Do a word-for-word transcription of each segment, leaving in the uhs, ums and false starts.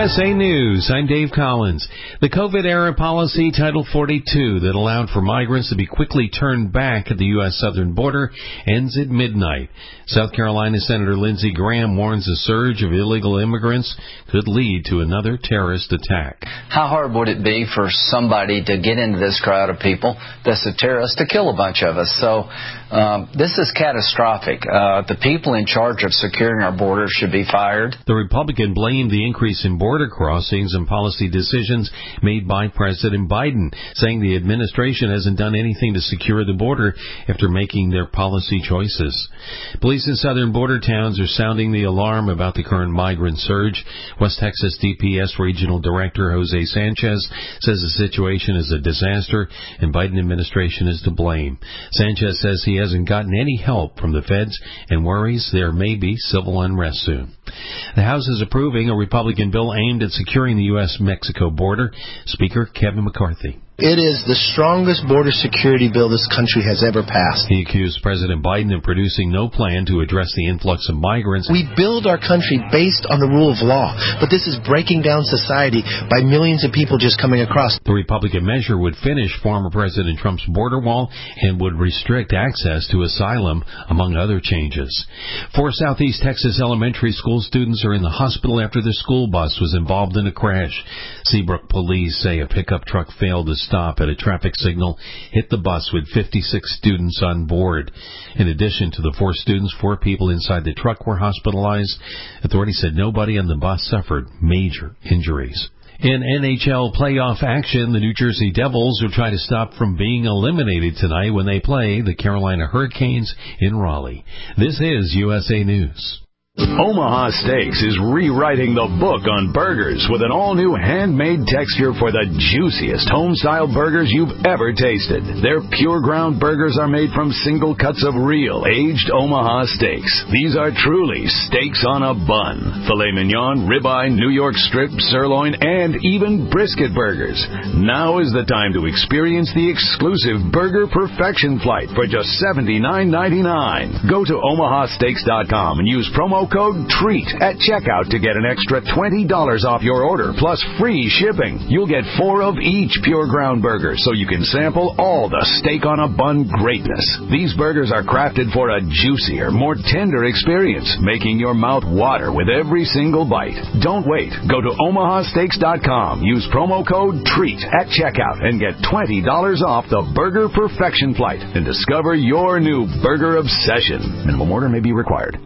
S A News, I'm Dave Collins. The COVID-era policy, Title forty-two, that allowed for migrants to be quickly turned back at the U S southern border, ends at midnight. South Carolina Senator Lindsey Graham warns a surge of illegal immigrants could lead to another terrorist attack. How hard would it be for somebody to get into this crowd of people that's a terrorist to kill a bunch of us? So um, this is catastrophic. Uh, the people in charge of securing our borders should be fired. The Republican blamed the increase in border crossings and policy decisions made by President Biden, saying the administration hasn't done anything to secure the border after making their policy choices. Police in southern border towns are sounding the alarm about the current migrant surge. West Texas D P S Regional Director Jose Sanchez says the situation is a disaster and Biden administration is to blame. Sanchez says he hasn't gotten any help from the feds and worries there may be civil unrest soon. The House is approving a Republican bill aimed at securing the U S Mexico border. Speaker Kevin McCarthy. It is the strongest border security bill this country has ever passed. He accused President Biden of producing no plan to address the influx of migrants. We build our country based on the rule of law, but this is breaking down society by millions of people just coming across. The Republican measure would finish former President Trump's border wall and would restrict access to asylum, among other changes. Four Southeast Texas elementary school students are in the hospital after their school bus was involved in a crash. Seabrook police say a pickup truck failed to stop at a traffic signal, hit the bus with fifty-six students on board. In addition to the four students, four people inside the truck were hospitalized. Authorities said nobody on the bus suffered major injuries. In N H L playoff action, the New Jersey Devils will try to stop from being eliminated tonight when they play the Carolina Hurricanes in Raleigh. This is U S A News. Omaha Steaks is rewriting the book on burgers with an all-new handmade texture for the juiciest home-style burgers you've ever tasted. Their pure ground burgers are made from single cuts of real, aged Omaha steaks. These are truly steaks on a bun. Filet mignon, ribeye, New York strip, sirloin, and even brisket burgers. Now is the time to experience the exclusive Burger Perfection Flight for just seventy-nine ninety-nine. Go to omaha steaks dot com and use promo code TREAT at checkout to get an extra twenty dollars off your order, plus free shipping. You'll get four of each pure ground burger, so you can sample all the steak on a bun greatness. These burgers are crafted for a juicier, more tender experience, making your mouth water with every single bite. Don't wait. Go to omaha steaks dot com, use promo code TREAT at checkout, and get twenty dollars off the Burger Perfection Flight and discover your new burger obsession. Minimum order may be required.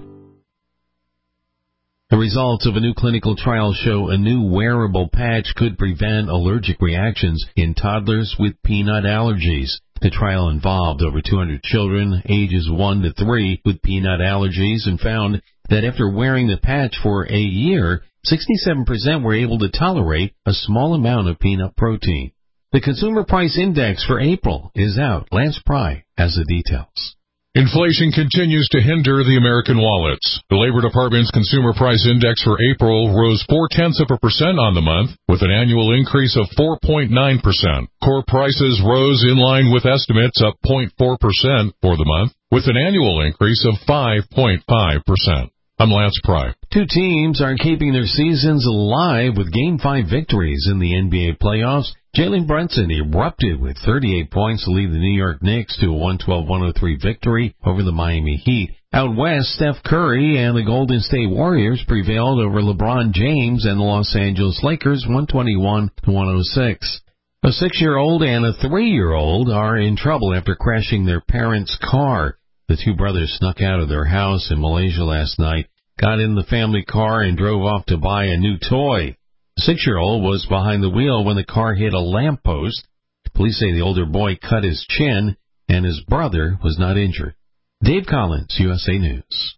The results of a new clinical trial show a new wearable patch could prevent allergic reactions in toddlers with peanut allergies. The trial involved over two hundred children, ages one to three, with peanut allergies, and found that after wearing the patch for a year, sixty-seven percent were able to tolerate a small amount of peanut protein. The Consumer Price Index for April is out. Lance Pry has the details. Inflation continues to hinder the American wallets. The Labor Department's Consumer Price Index for April rose four-tenths of a percent on the month, with an annual increase of four point nine percent. Core prices rose in line with estimates, up zero point four percent for the month, with an annual increase of five point five percent. I'm Lance Pry. Two teams are keeping their seasons alive with Game five victories in the N B A playoffs. Jalen Brunson erupted with thirty-eight points to lead the New York Knicks to a one twelve one oh three victory over the Miami Heat. Out west, Steph Curry and the Golden State Warriors prevailed over LeBron James and the Los Angeles Lakers one twenty-one to one oh six. A six-year-old and a three-year-old are in trouble after crashing their parents' car. The two brothers snuck out of their house in Malaysia last night, got in the family car, and drove off to buy a new toy. The six-year-old was behind the wheel when the car hit a lamppost. Police say the older boy cut his chin, and his brother was not injured. Dave Collins, U S A News.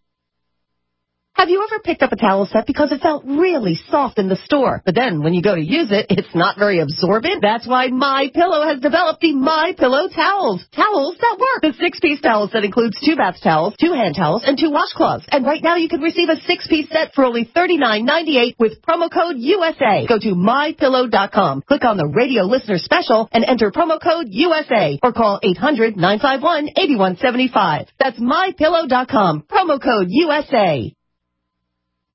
Have you ever picked up a towel set because it felt really soft in the store, but then when you go to use it, it's not very absorbent? That's why MyPillow has developed the MyPillow towels. Towels that work. The six-piece towel set includes two bath towels, two hand towels, and two washcloths. And right now you can receive a six-piece set for only thirty-nine ninety-eight with promo code U S A. Go to my pillow dot com, click on the radio listener special, and enter promo code U S A, or call eight hundred nine five one eight one seven five. That's my pillow dot com, promo code U S A.